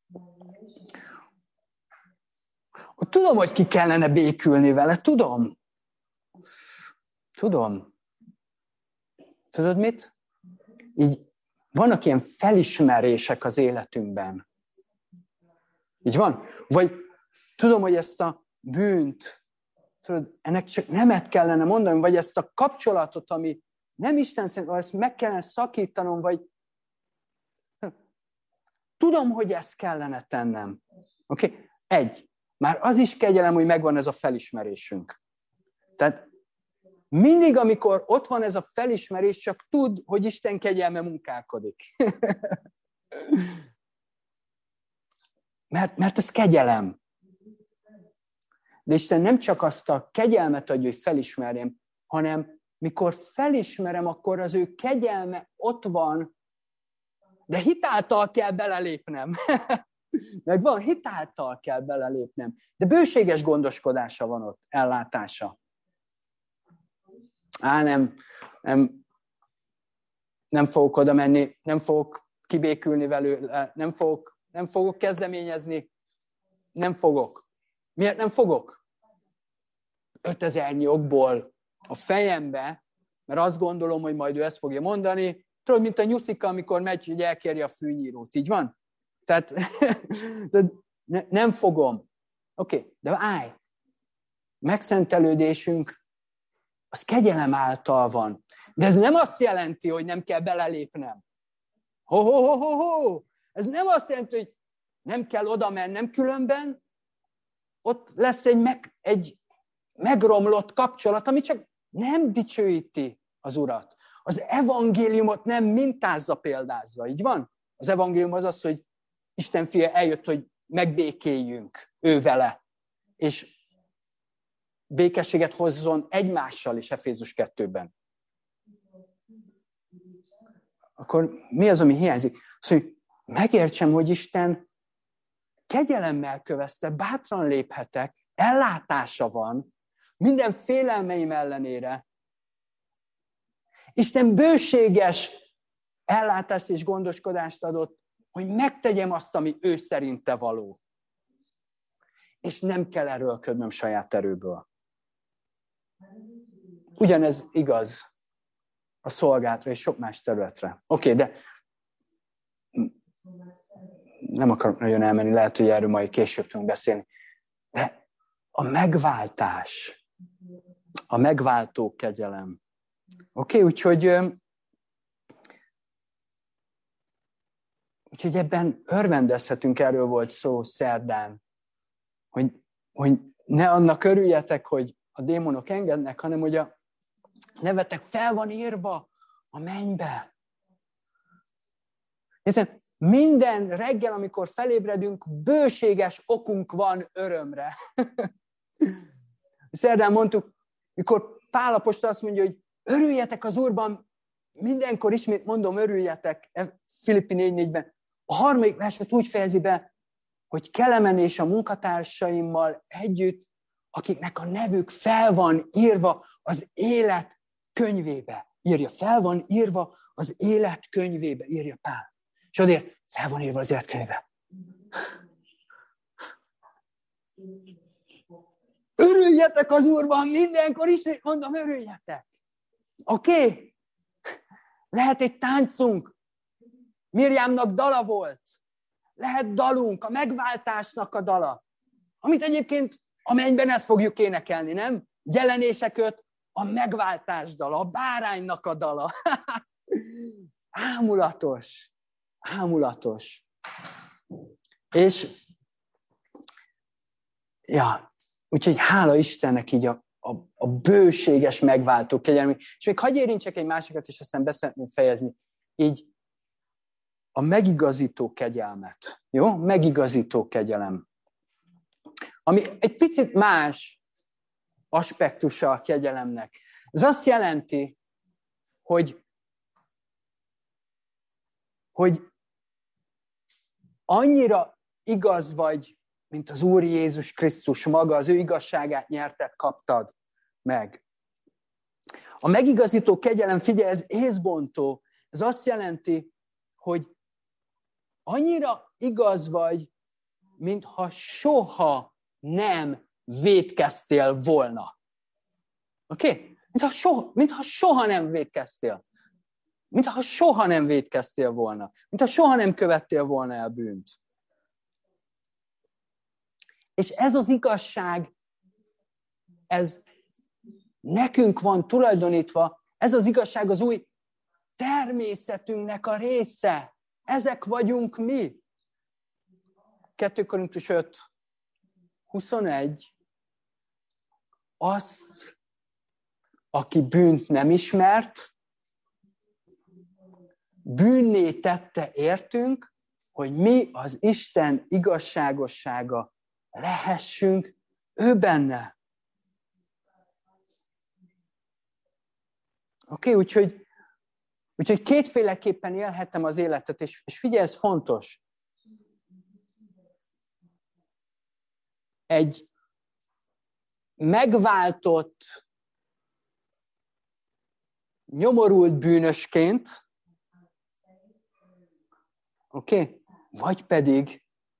Tudom, hogy ki kellene békülni vele, tudom. Tudod mit? Így vannak ilyen felismerések az életünkben. Így van? Vagy tudom, hogy ezt a bűnt, tudod, ennek csak nemet kellene mondanom, vagy ezt a kapcsolatot, ami nem Isten szerint, vagy ezt meg kellene szakítanom, vagy tudom, hogy ezt kellene tennem. Oké? Már az is kegyelem, hogy megvan ez a felismerésünk. Tehát mindig, amikor ott van ez a felismerés, csak tudd, hogy Isten kegyelme munkálkodik. mert ez kegyelem. De Isten nem csak azt a kegyelmet adja, hogy felismerjem, hanem mikor felismerem, akkor az ő kegyelme ott van, de hitáltal kell belelépnem. Meg van, hitáltal kell belelépnem. De bőséges gondoskodása van ott, ellátása. Nem fogok oda menni, nem fogok kibékülni velük, nem fogok kezdeményezni, nem fogok. Miért nem fogok? 5000 okból a fejembe, mert azt gondolom, hogy majd ő ezt fogja mondani. Tudod, mint a nyuszika, amikor megy, hogy elkérje a fűnyírót. Így van? Tehát nem fogom. Oké, de állj. Megszentelődésünk az kegyelem által van. De ez nem azt jelenti, hogy nem kell belelépnem. Ez nem azt jelenti, hogy nem kell oda mennem, különben ott lesz egy megromlott kapcsolat, ami csak nem dicsőíti az Urat. Az evangéliumot nem mintázza, példázza. Így van? Az evangélium az, hogy Isten fia eljött, hogy megbékéljünk ő vele, és békességet hozzon egymással is Efézus 2-ben. Akkor mi az, ami hiányzik? Az, hogy megértsem, hogy Isten kegyelemmel kövezte, bátran léphetek, ellátása van, minden félelmeim ellenére. Isten bőséges ellátást és gondoskodást adott, hogy megtegyem azt, ami ő szerinte való. És nem kell erőlködnöm saját erőből. Ugyanez igaz a szolgálatra és sok más területre. Oké, de nem akarok nagyon elmenni, lehet, hogy erről majd később tudunk beszélni. De a megváltás, a megváltó kegyelem. Oké, úgyhogy ebben örvendezhetünk, erről volt szó szerdán, hogy ne annak örüljetek, hogy a démonok engednek, hanem hogy a nevetek fel van írva a mennybe. Érted? Minden reggel, amikor felébredünk, bőséges okunk van örömre. Szerdán mondtuk, mikor Pál apostol azt mondja, hogy örüljetek az Úrban, mindenkor ismét mondom, örüljetek, Filippi 4:4-ben. A harmadik verset úgy fejezi be, hogy Kelemen és a munkatársaimmal együtt, akiknek a nevük fel van írva az élet könyvébe. Írja, fel van írva az élet könyvébe, írja Pál. És azért fel van írva az élet könyvébe. Örüljetek az Úrban, mindenkor ismét mondom, örüljetek. Oké? Lehet egy táncunk. Mirjámnak dala volt. Lehet dalunk, a megváltásnak a dala. Amit egyébként a mennyben ezt fogjuk énekelni, nem? Jelenések 5, a megváltás dala, a báránynak a dala. Ámulatos. Ámulatos. És úgyhogy hála Istennek így a bőséges megváltó kegyelmi. És még hagyj érintsek egy másikat, és aztán szeretném fejezni. Így a megigazító kegyelmet. Jó? Megigazító kegyelem. Ami egy picit más aspektusa a kegyelemnek. Ez azt jelenti, hogy annyira igaz vagy, mint az Úr Jézus Krisztus maga, az ő igazságát nyerted, kaptad meg. A megigazító kegyelem, figyelj, ez észbontó. Ez azt jelenti, hogy annyira igaz vagy, mintha soha nem vétkeztél volna. Oké? Mintha soha nem vétkeztél. Mintha soha nem vétkeztél volna. Mintha soha nem követtél volna el bűnt. És ez az igazság, ez nekünk van tulajdonítva, ez az igazság az új természetünknek a része. Ezek vagyunk mi. 2 Korintus 5, 21. Azt, aki bűnt nem ismert, bűnné tette értünk, hogy mi az Isten igazságossága lehessünk ő benne. Oké, úgyhogy kétféleképpen élhetem az életet, és figyelj, ez fontos. Egy megváltott, nyomorult bűnösként, oké? Vagy pedig,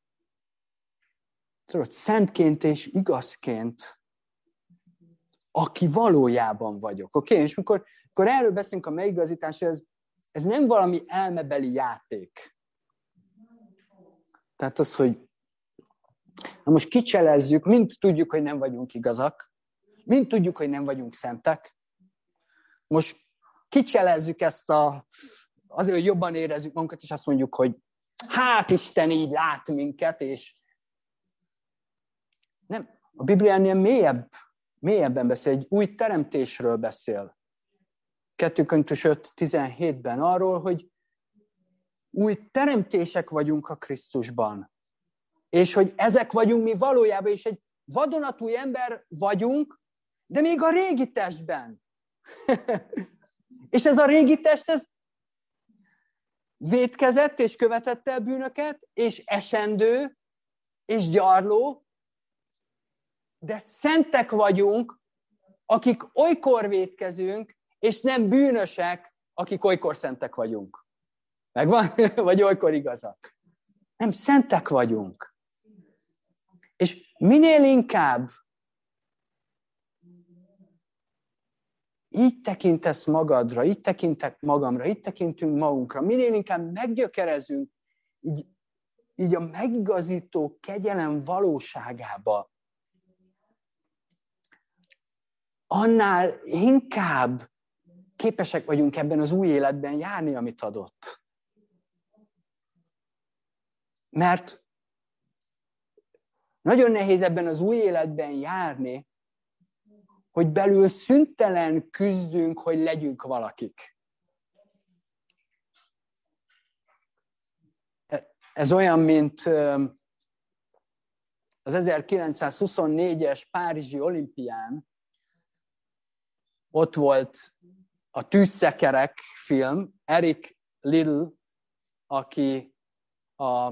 tudod, szentként és igazként, aki valójában vagyok, oké? És amikor erről beszélünk a megigazítás, ez nem valami elmebeli játék. Tehát az, hogy na most kicselezzük, mind tudjuk, hogy nem vagyunk igazak, mind tudjuk, hogy nem vagyunk szentek. Most kicselezzük ezt azért, hogy jobban érezzük magunkat, és azt mondjuk, hogy hát Isten így lát minket, és nem. A Biblia ennél mélyebben beszél, egy új teremtésről beszél. 2 Korintus 5:17-ben arról, hogy új teremtések vagyunk a Krisztusban. És hogy ezek vagyunk mi valójában, és egy vadonatúj ember vagyunk, de még a régi testben. És ez a régi test, ez vétkezett és követett el bűnöket, és esendő, és gyarló, de szentek vagyunk, akik olykor vétkezünk, és nem bűnösek, akik olykor szentek vagyunk. Megvan? Vagy olykor igazak. Nem, szentek vagyunk. És minél inkább így tekintesz magadra, így tekintek magamra, így tekintünk magunkra, minél inkább meggyökerezünk így a megigazító kegyelem valóságába, annál inkább képesek vagyunk ebben az új életben járni, amit adott. Mert Nagyon nehéz ebben az új életben járni, hogy belül szüntelen küzdünk, hogy legyünk valakik. Ez olyan, mint az 1924-es Párizsi olimpián, ott volt a Tűzszekerek film, Eric Liddell, aki a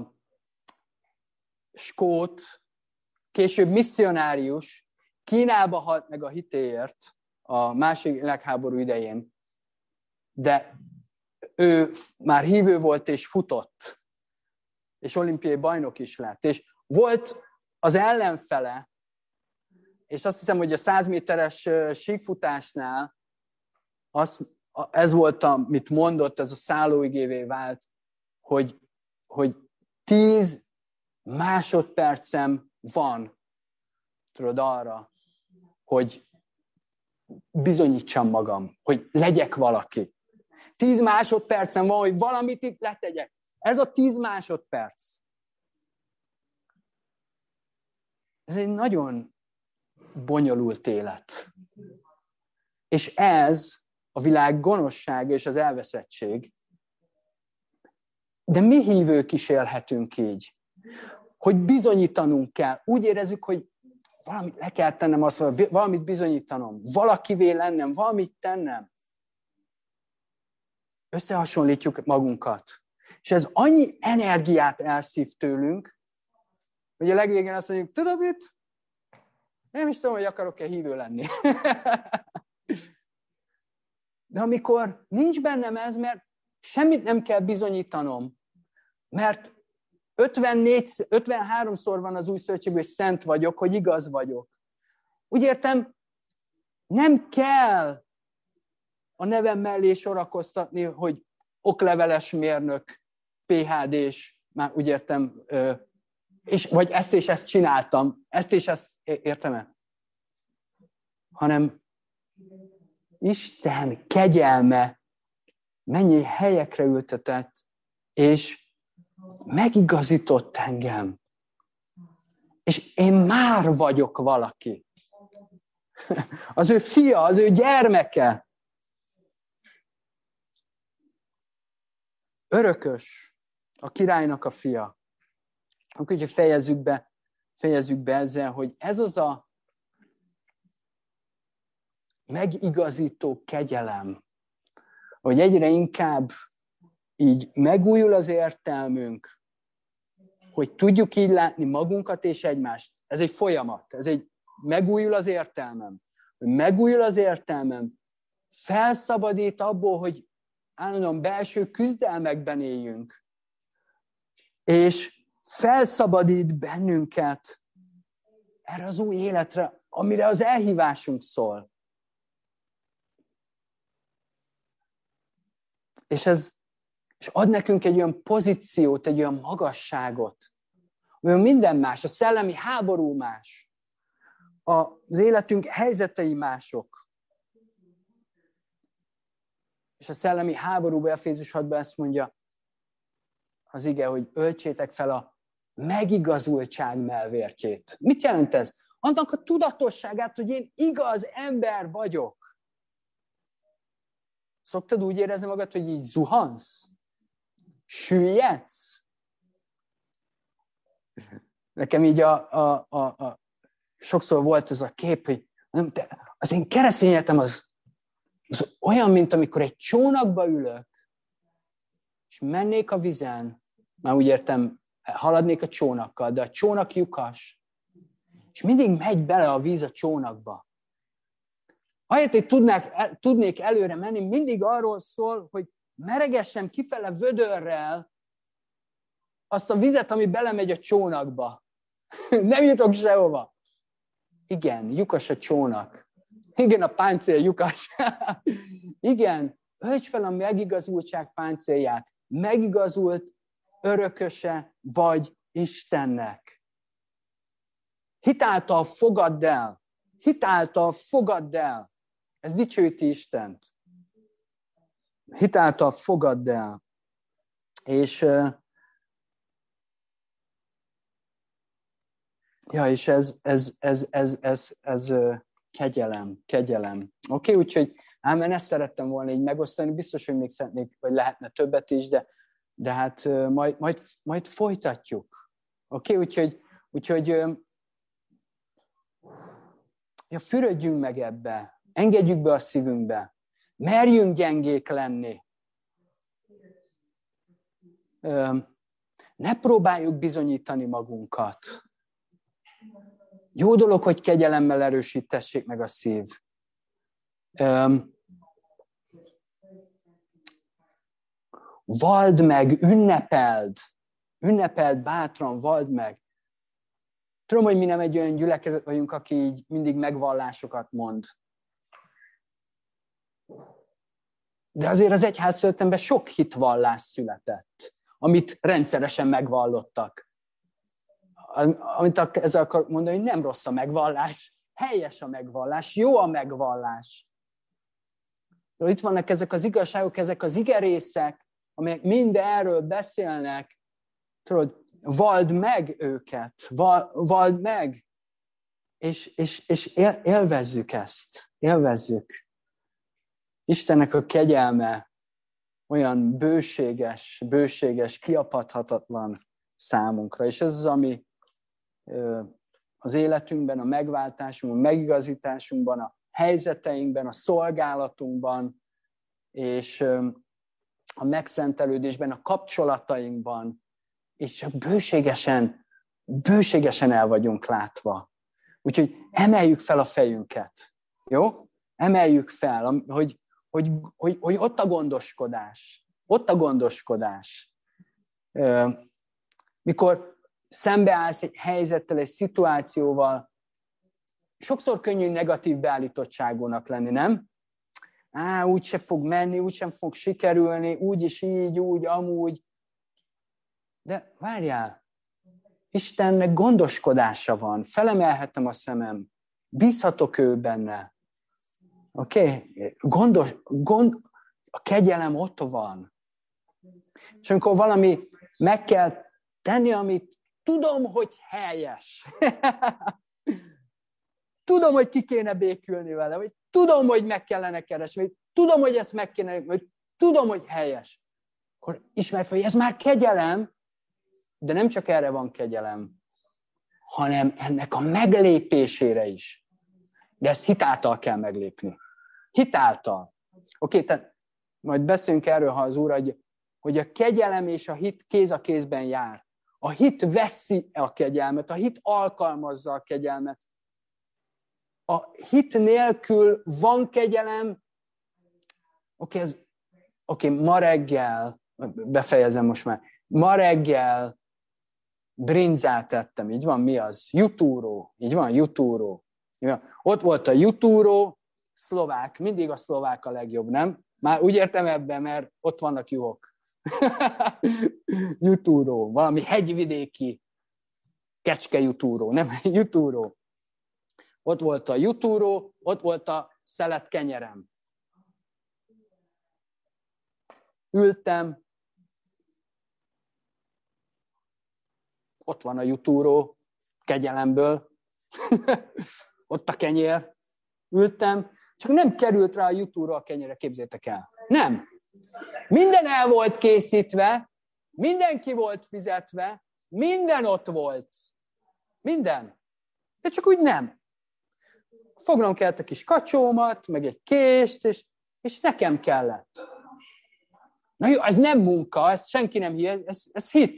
skót, később misszionárius, Kínába halt meg a hitéért a második világháború idején, de ő már hívő volt és futott, és olimpiai bajnok is lett. És volt az ellenfele, és azt hiszem, hogy a 100 méteres síkfutásnál ez volt, amit mondott, ez a szállóigévé vált, hogy 10 másodpercem van, tudod, arra, hogy bizonyítsam magam, hogy legyek valaki. 10 másodpercem van, hogy valamit itt letegyek. Ez a 10 másodperc. Ez egy nagyon bonyolult élet. És ez a világ gonoszsága és az elveszettség. De mi hívők is élhetünk így. Hogy bizonyítanunk kell. Úgy érezzük, hogy valamit le kell tennem, valamit bizonyítanom, valakivé lennem, valamit tennem. Összehasonlítjuk magunkat. És ez annyi energiát elszív tőlünk, hogy a legvégén azt mondjuk, tudod mit? Nem is tudom, hogy akarok-e hívő lenni. De amikor nincs bennem ez, mert semmit nem kell bizonyítanom, mert 53-szor van az új szövetségben, hogy szent vagyok, hogy igaz vagyok. Úgy értem, nem kell a nevem mellé sorakoztatni, hogy okleveles mérnök, PhD-s, már úgy értem, vagy ezt és ezt csináltam, ezt és ezt értem-e? Hanem Isten kegyelme mennyi helyekre ültetett, és megigazított engem. És én már vagyok valaki. Az ő fia, az ő gyermeke. Örökös, a királynak a fia. Akkor ugye fejezzük be ezzel, hogy ez az a megigazító kegyelem, hogy egyre inkább így megújul az értelmünk, hogy tudjuk így látni magunkat és egymást. Ez egy folyamat, megújul az értelmem. Hogy megújul az értelmem, felszabadít abból, hogy állandóan belső küzdelmekben éljünk. És felszabadít bennünket erre az új életre, amire az elhívásunk szól. És ad nekünk egy olyan pozíciót, egy olyan magasságot, olyan minden más, a szellemi háború más, az életünk helyzetei mások. És a szellemi háborúban, Efézus 6-ban ezt mondja az ige, hogy öltsétek fel a megigazultság mellvértjét. Mit jelent ez? Annak a tudatosságát, hogy én igaz ember vagyok. Szoktad úgy érezni magad, hogy így zuhansz? Süllyedsz? Nekem így sokszor volt ez a kép, hogy az én keresztény életem az olyan, mint amikor egy csónakba ülök, és mennék a vizen, már úgy értem, haladnék a csónakkal, de a csónak lyukas, és mindig megy bele a víz a csónakba. Ahelyett, hogy tudnék előre menni, mindig arról szól, hogy meregessem kifele vödörrel azt a vizet, ami belemegy a csónakba. Nem jutok sehova. Igen, lyukas a csónak. Igen, a páncél lyukas. Igen, ölts fel a megigazultság páncélját. Megigazult örököse vagy Istennek. Hitáltal fogadd el. Hitáltal fogadd el. Ez dicsőíti Istent. Hitáltal fogadd el. És Ja, és ez kegyelem. Oké, úgyhogy ezt szerettem volna így megosztani. Biztos, hogy még szeretnék, vagy lehetne többet is, de hát majd folytatjuk. Oké, úgyhogy ja, fürödjünk meg ebbe, engedjük be a szívünkbe, merjünk gyengék lenni. Ne próbáljuk bizonyítani magunkat. Jó dolog, hogy kegyelemmel erősítessék meg a szív. Vald meg, ünnepeld bátran, vald meg. Tudom, hogy mi nem egy olyan gyülekezet vagyunk, aki így mindig megvallásokat mond. De azért az egyházszületemben sok hitvallás született, amit rendszeresen megvallottak. Amit ezzel akarok mondani, hogy nem rossz a megvallás, helyes a megvallás, jó a megvallás. Itt vannak ezek az igazságok, ezek az igerészek, amelyek mind erről beszélnek. Tudod, vald meg őket, vald meg, és élvezzük ezt, élvezzük. Istennek a kegyelme olyan bőséges, kiapadhatatlan számunkra, és ez az, ami az életünkben, a megváltásunkban, a megigazításunkban, a helyzeteinkben, a szolgálatunkban, és a megszentelődésben, a kapcsolatainkban, és csak bőségesen el vagyunk látva. Úgyhogy emeljük fel a fejünket. Jó? Emeljük fel, hogy ott a gondoskodás. Ott a gondoskodás. Mikor szembeállsz egy helyzettel, egy szituációval, sokszor könnyű negatív beállítottságúnak lenni, nem? Úgyse fog menni, úgysem fog sikerülni, úgyis így, úgy, amúgy. De várjál, Istennek gondoskodása van, felemelhetem a szemem, bízhatok ő benne. Oké? A kegyelem ott van. És amikor valami meg kell tenni, amit tudom, hogy helyes. Tudom, hogy ki kéne békülni vele, vagy tudom, hogy meg kellene keresni, vagy tudom, hogy ezt meg kéne, vagy tudom, hogy helyes. Akkor ismerd fel, hogy ez már kegyelem, de nem csak erre van kegyelem, hanem ennek a meglépésére is. De ezt hitáltal kell meglépni. Hitáltal. Oké, tehát majd beszélünk erről, ha az Úr, hogy a kegyelem és a hit kéz a kézben jár. A hit veszi a kegyelmet, a hit alkalmazza a kegyelmet. A hit nélkül van kegyelem. Oké, ma reggel, befejezem most már, ma reggel brinzát tettem, így van, mi az? Jutúró, így van, jutúró. Ott volt a jutúró, szlovák, mindig a szlovák a legjobb, nem? Már úgy értem ebben, mert ott vannak juhok. Jutúró, valami hegyvidéki kecskejutúró, nem jutúró. Ott volt a jutúró, ott volt a szelet kenyerem. Ültem, ott van a jutúró, kegyelemből, ott a kenyér, ültem, csak nem került rá a jutúró a kenyére, képzétek el. Nem. Minden el volt készítve, mindenki volt fizetve, minden ott volt. Minden. De csak úgy nem. Fognom kellett a kis kacsómat, meg egy kést, és nekem kellett. Na jó, ez nem munka, ez senki nem hihet, ez hit.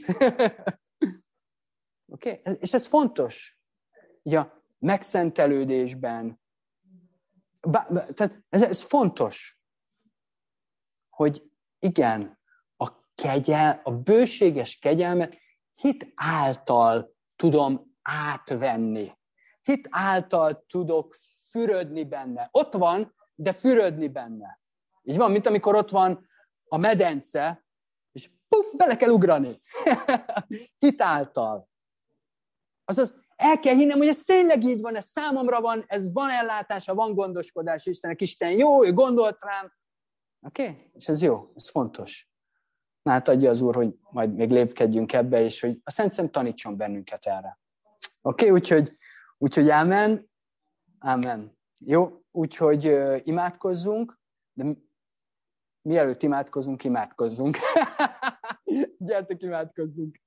Oké? És ez fontos. Ugye a megszentelődésben. Tehát ez fontos, hogy igen, a bőséges kegyelmet hit által tudom átvenni. Hit által tudok fürödni benne. Ott van, de fürödni benne. Így van, mint amikor ott van a medence, és puff, bele kell ugrani. Hit által. Azaz el kell hinnem, hogy ez tényleg így van, ez számomra van, ez van ellátása, van gondoskodás Istennek. Isten jó, ő gondolt rám. Oké? És ez jó, ez fontos. Na hát adja az Úr, hogy majd még lépkedjünk ebbe, és hogy a Szent Szent tanítson bennünket erre. Oké, úgyhogy ámen. Ámen. Jó, úgyhogy imádkozzunk, de mielőtt imádkozzunk. Gyertek, imádkozzunk.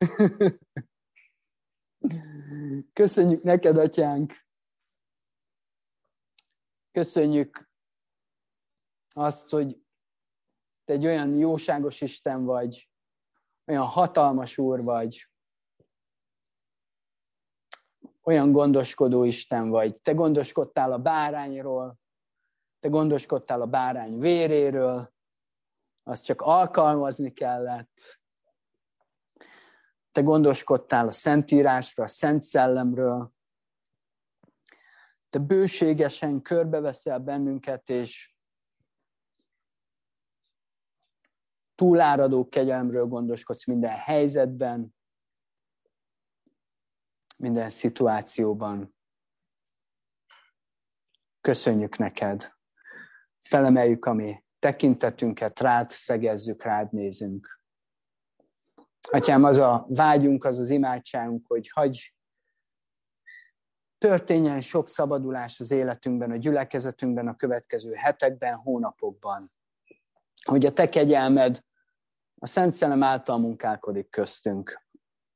Köszönjük neked, Atyánk. Köszönjük azt, hogy te egy olyan jóságos Isten vagy, olyan hatalmas Úr vagy, olyan gondoskodó Isten vagy. Te gondoskodtál a bárányról, te gondoskodtál a bárány véréről, azt csak alkalmazni kellett. Te gondoskodtál a Szentírásra, a Szent Szellemről. Te bőségesen körbeveszel bennünket, és túláradó kegyelemről gondoskodsz minden helyzetben, minden szituációban. Köszönjük neked. Felemeljük a mi tekintetünket, rád szegezzük, rád nézünk. Atyám, az a vágyunk, az az imádságunk, hogy hagyj történjen sok szabadulás az életünkben, a gyülekezetünkben, a következő hetekben, hónapokban. Hogy a te kegyelmed a Szent Szellem által munkálkodik köztünk.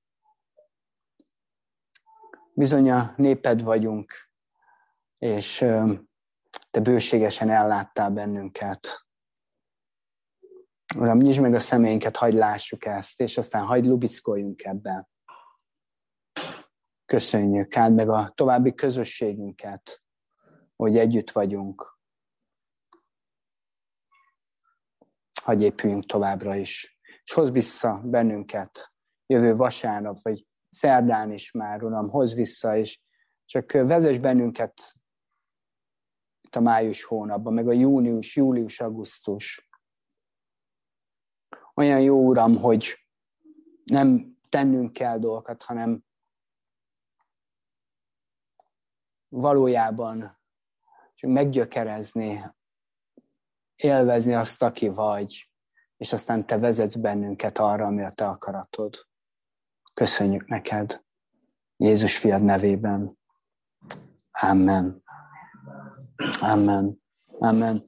Bizony a néped vagyunk, és te bőségesen elláttál bennünket. Uram, nyisd meg a szemeinket, hagyd lássuk ezt, és aztán hagyd lubickoljunk ebben. Köszönjük, áld meg a további közösségünket, hogy együtt vagyunk. Hagyj épüljünk továbbra is. És hozz vissza bennünket jövő vasárnap, vagy szerdán is már, Uram, hozz vissza, és csak vezess bennünket itt a május hónapban, meg a június, július, augusztus. Olyan jó, Uram, hogy nem tennünk kell dolgokat, hanem valójában csak meggyökerezni, élvezni azt, aki vagy, és aztán te vezetsz bennünket arra, ami a te akaratod. Köszönjük neked. Jézus fiad nevében. Amen. Amen. Amen.